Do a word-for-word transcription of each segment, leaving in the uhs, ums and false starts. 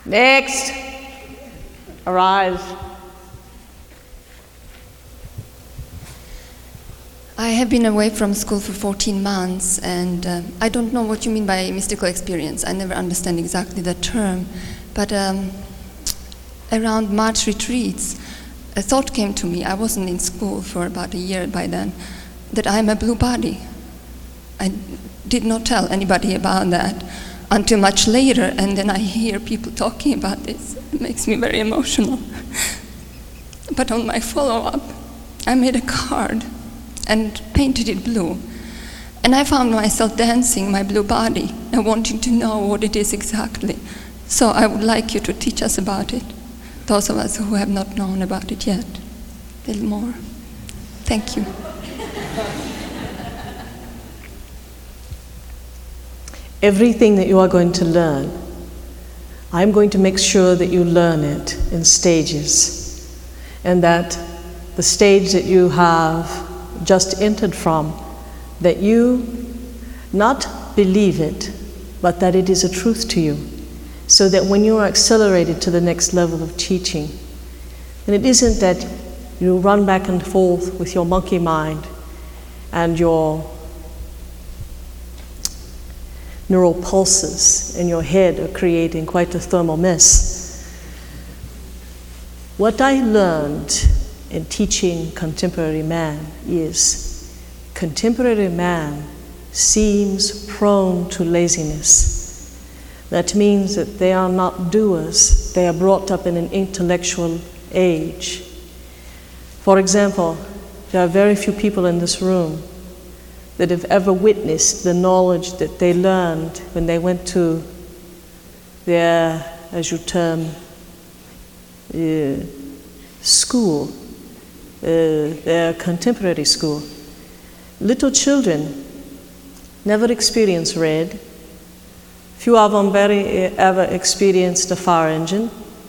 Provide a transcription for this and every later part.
Next. Arise. I have been away from school for fourteen months, and uh, I don't know what you mean by mystical experience. I never understand exactly the term, but um, around March retreats, a thought came to me. I wasn't in school for about a year by then, that I'm a blue body. I did not tell anybody about that until much later, and then I hear people talking about this. It makes me very emotional. But on my follow-up, I made a card and painted it blue. And I found myself dancing my blue body and wanting to know what it is exactly. So I would like you to teach us about it, those of us who have not known about it yet, a little more. Thank you. Everything that you are going to learn, I'm going to make sure that you learn it in stages, and that the stage that you have just entered from, that you not believe it, but that it is a truth to you, so that when you are accelerated to the next level of teaching, and it isn't that you run back and forth with your monkey mind and your neural pulses in your head are creating quite a thermal mess. What I learned in teaching contemporary man is contemporary man seems prone to laziness. That means that they are not doers, they are brought up in an intellectual age. For example, there are very few people in this room that have ever witnessed the knowledge that they learned when they went to their, as you term, uh, school, uh, their contemporary school. Little children never experienced red. Few of them very uh, ever experienced a fire engine.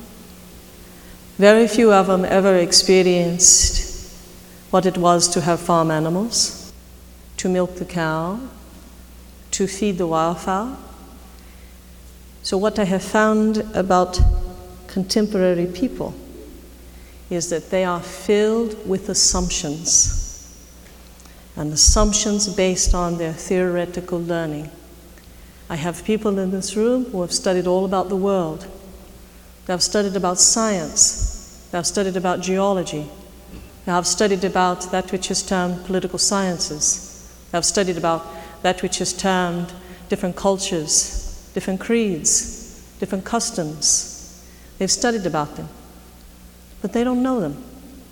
Very few of them ever experienced what it was to have farm animals, to milk the cow, to feed the wildfowl. So what I have found about contemporary people is that they are filled with assumptions, and assumptions based on their theoretical learning. I have people in this room who have studied all about the world. They have studied about science. They have studied about geology. They have studied about that which is termed political sciences. I've studied about that which is termed different cultures, different creeds, different customs. They've studied about them, but they don't know them.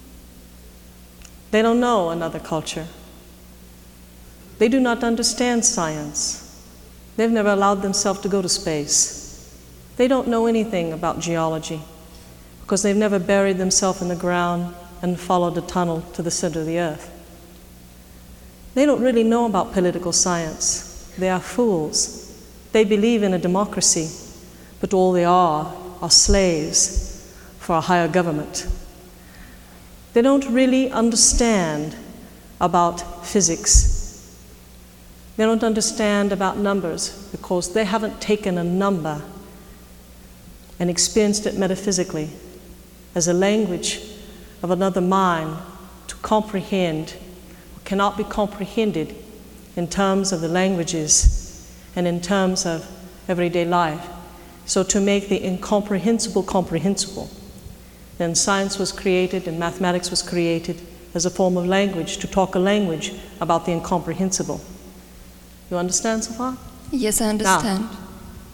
They don't know another culture. They do not understand science. They've never allowed themselves to go to space. They don't know anything about geology because they've never buried themselves in the ground and followed a tunnel to the center of the earth. They don't really know about political science. They are fools. They believe in a democracy, but all they are are slaves for a higher government. They don't really understand about physics. They don't understand about numbers because they haven't taken a number and experienced it metaphysically as a language of another mind to comprehend, cannot be comprehended in terms of the languages and in terms of everyday life. So to make the incomprehensible comprehensible, then science was created and mathematics was created as a form of language, to talk a language about the incomprehensible. You understand so far? Yes, I understand. Now,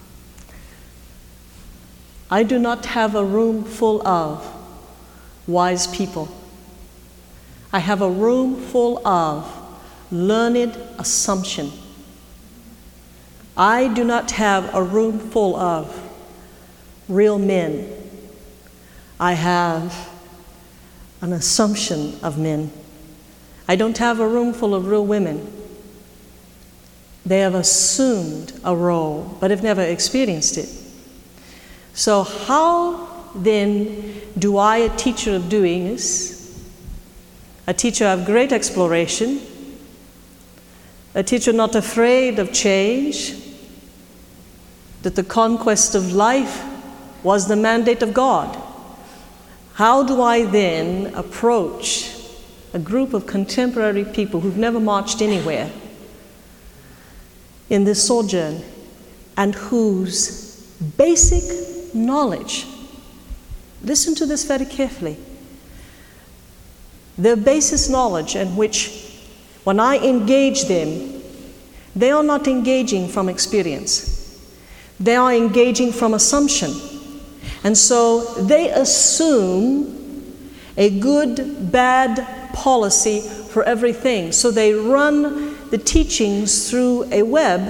I do not have a room full of wise people. I have a room full of learned assumption. I do not have a room full of real men. I have an assumption of men. I don't have a room full of real women. They have assumed a role, but have never experienced it. So how then do I, a teacher of doings, a teacher of great exploration, a teacher not afraid of change, that the conquest of life was the mandate of God. How do I then approach a group of contemporary people who've never marched anywhere in this sojourn and whose basic knowledge, listen to this very carefully, their basis knowledge in which when I engage them, they are not engaging from experience. They are engaging from assumption. And so they assume a good, bad policy for everything. So they run the teachings through a web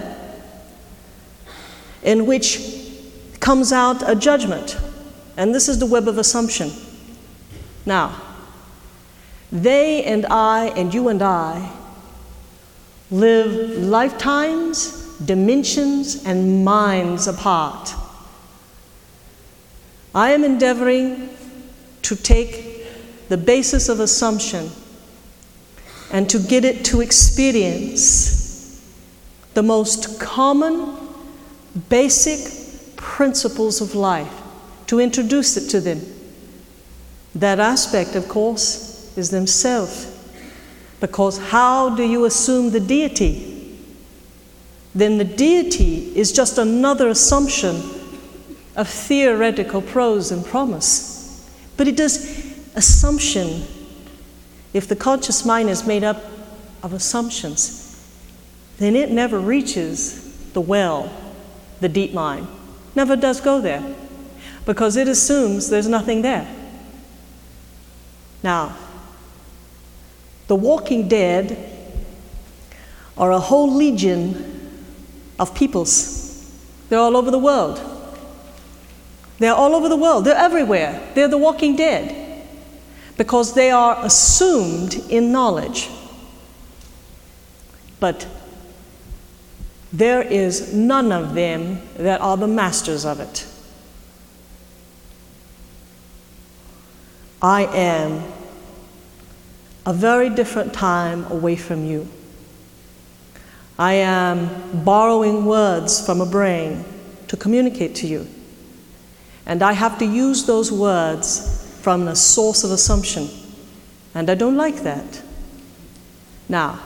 in which comes out a judgment. And this is the web of assumption. Now, they and I and you and I live lifetimes, dimensions, and minds apart. I am endeavoring to take the basis of assumption and to get it to experience the most common, basic principles of life, to introduce it to them. That aspect, of course, is themselves. Because how do you assume the deity? Then the deity is just another assumption of theoretical prose and promise. But it is assumption. If the conscious mind is made up of assumptions, then it never reaches the well, the deep mind. Never does go there, because it assumes there's nothing there. Now, the Walking Dead are a whole legion of peoples. They're all over the world. They're all over the world. They're everywhere. They're the Walking Dead because they are assumed in knowledge. But there is none of them that are the masters of it. I am a very different time away from you. I am borrowing words from a brain to communicate to you. And I have to use those words from a source of assumption. And I don't like that. Now,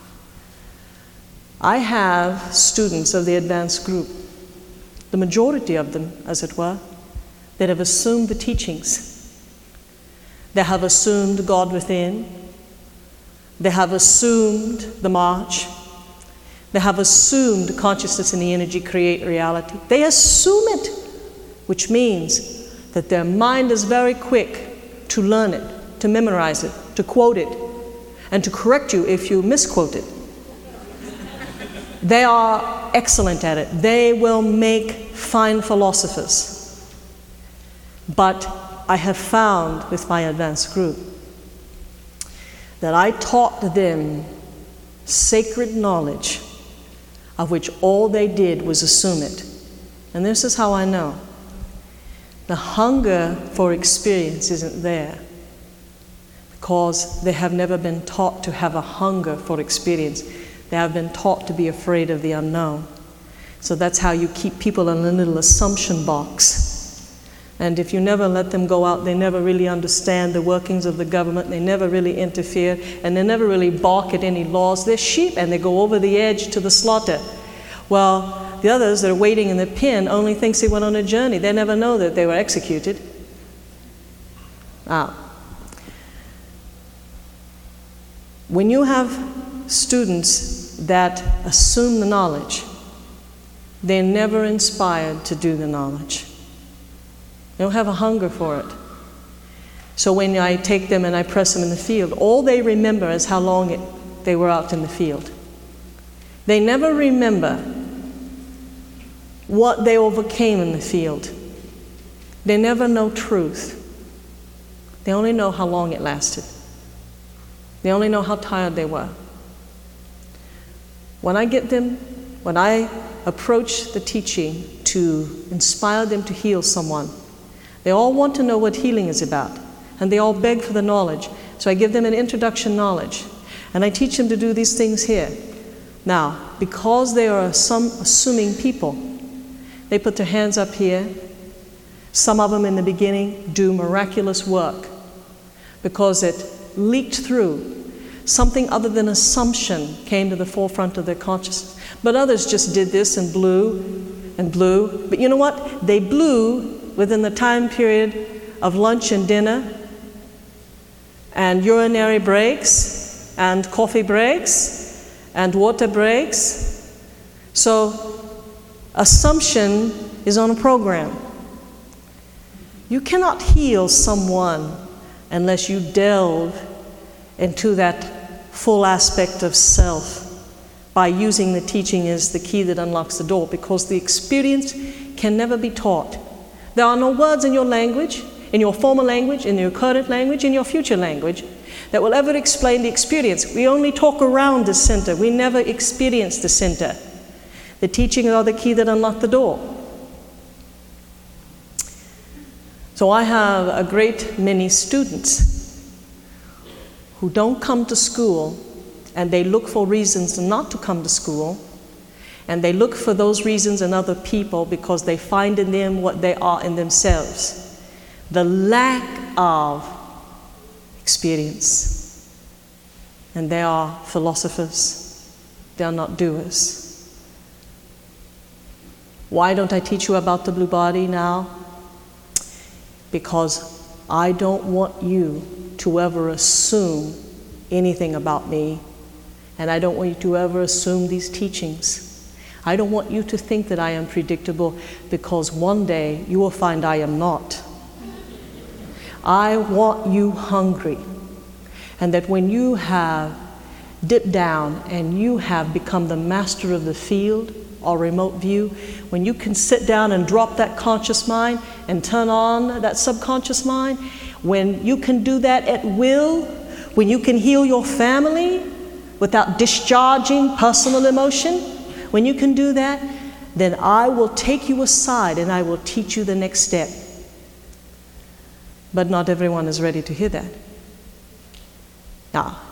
I have students of the advanced group, the majority of them, as it were, that have assumed the teachings. They have assumed God within. They have assumed the march. They have assumed consciousness and the energy create reality. They assume it, which means that their mind is very quick to learn it, to memorize it, to quote it, and to correct you if you misquote it. They are excellent at it. They will make fine philosophers. But I have found with my advanced group that I taught them sacred knowledge of which all they did was assume it. And this is how I know. The hunger for experience isn't there because they have never been taught to have a hunger for experience. They have been taught to be afraid of the unknown. So that's how you keep people in a little assumption box. And if you never let them go out, they never really understand the workings of the government. They never really interfere, and they never really balk at any laws. They're sheep, and they go over the edge to the slaughter. Well, the others that are waiting in the pen only thinks they went on a journey. They never know that they were executed. Now, when you have students that assume the knowledge, they're never inspired to do the knowledge. They don't have a hunger for it. So when I take them and I press them in the field, all they remember is how long it, they were out in the field. They never remember what they overcame in the field. They never know truth. They only know how long it lasted. They only know how tired they were. When I get them, when I approach the teaching to inspire them to heal someone, they all want to know what healing is about, and they all beg for the knowledge. So I give them an introduction knowledge, and I teach them to do these things here. Now, because they are some assuming people, they put their hands up here. Some of them in the beginning do miraculous work because it leaked through. Something other than assumption came to the forefront of their consciousness. But others just did this and blew and blew. But you know what? They blew within the time period of lunch and dinner and urinary breaks and coffee breaks and water breaks. So assumption is on a program. You cannot heal someone unless you delve into that full aspect of self by using the teaching as the key that unlocks the door, because the experience can never be taught. There are no words in your language, in your former language, in your current language, in your future language, that will ever explain the experience. We only talk around the center. We never experience the center. The teachings are the key that unlock the door. So I have a great many students who don't come to school, and they look for reasons not to come to school, and they look for those reasons in other people because they find in them what they are in themselves. The lack of experience. And they are philosophers. They are not doers. Why don't I teach you about the blue body now? Because I don't want you to ever assume anything about me, and I don't want you to ever assume these teachings. I don't want you to think that I am predictable, because one day you will find I am not. I want you hungry, and that when you have dipped down and you have become the master of the field or remote view, when you can sit down and drop that conscious mind and turn on that subconscious mind, when you can do that at will, when you can heal your family without discharging personal emotion, when you can do that, then I will take you aside and I will teach you the next step. But not everyone is ready to hear that. Now,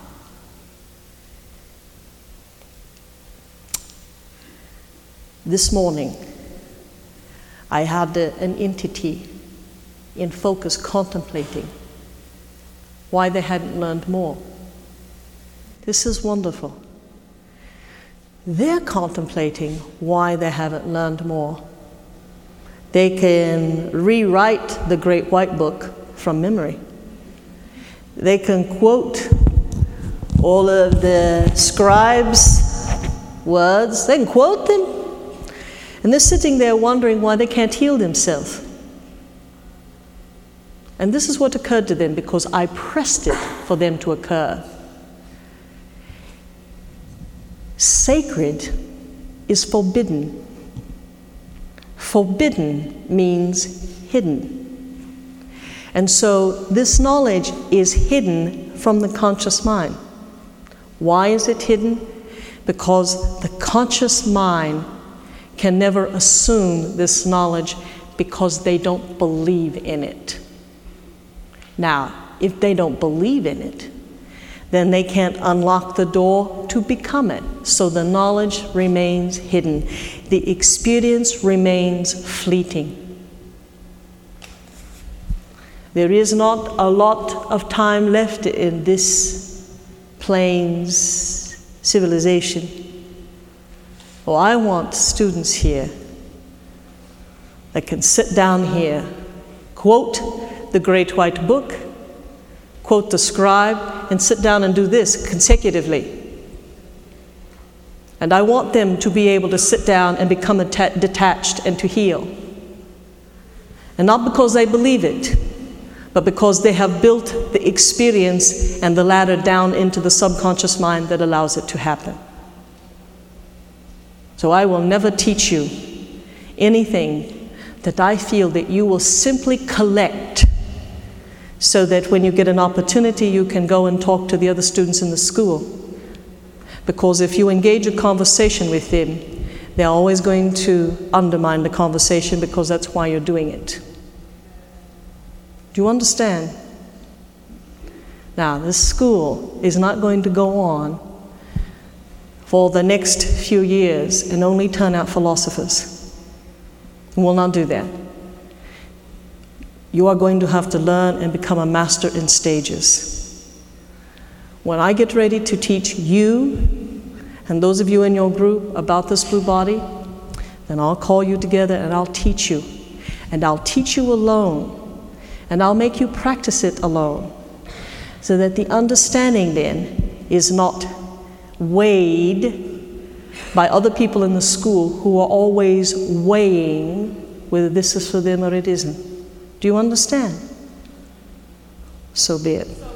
this morning, I had a, an entity in focus contemplating why they hadn't learned more. This is wonderful. They're contemplating why they haven't learned more. They can rewrite the Great White Book from memory. They can quote all of the scribes' words. They can quote them. And they're sitting there wondering why they can't heal themselves. And this is what occurred to them because I pressed it for them to occur. Sacred is forbidden. Forbidden means hidden. And so this knowledge is hidden from the conscious mind. Why is it hidden? Because the conscious mind can never assume this knowledge because they don't believe in it. Now, if they don't believe in it, then they can't unlock the door to become it. So the knowledge remains hidden. The experience remains fleeting. There is not a lot of time left in this plains civilization. Well, I want students here that can sit down here, quote the Great White Book, quote the scribe, and sit down and do this consecutively. And I want them to be able to sit down and become atta- detached and to heal. And not because they believe it, but because they have built the experience and the ladder down into the subconscious mind that allows it to happen. So I will never teach you anything that I feel that you will simply collect so that when you get an opportunity, you can go and talk to the other students in the school. Because if you engage a conversation with them, they're always going to undermine the conversation because that's why you're doing it. Do you understand? Now, this school is not going to go on for the next few years and only turn out philosophers. We'll not do that. you are going to have to learn and become a master in stages. When I get ready to teach you and those of you in your group about this blue body, then I'll call you together and I'll teach you. And I'll teach you alone. And I'll make you practice it alone. So that the understanding then is not weighed by other people in the school who are always weighing whether this is for them or it isn't. Do you understand? So be it.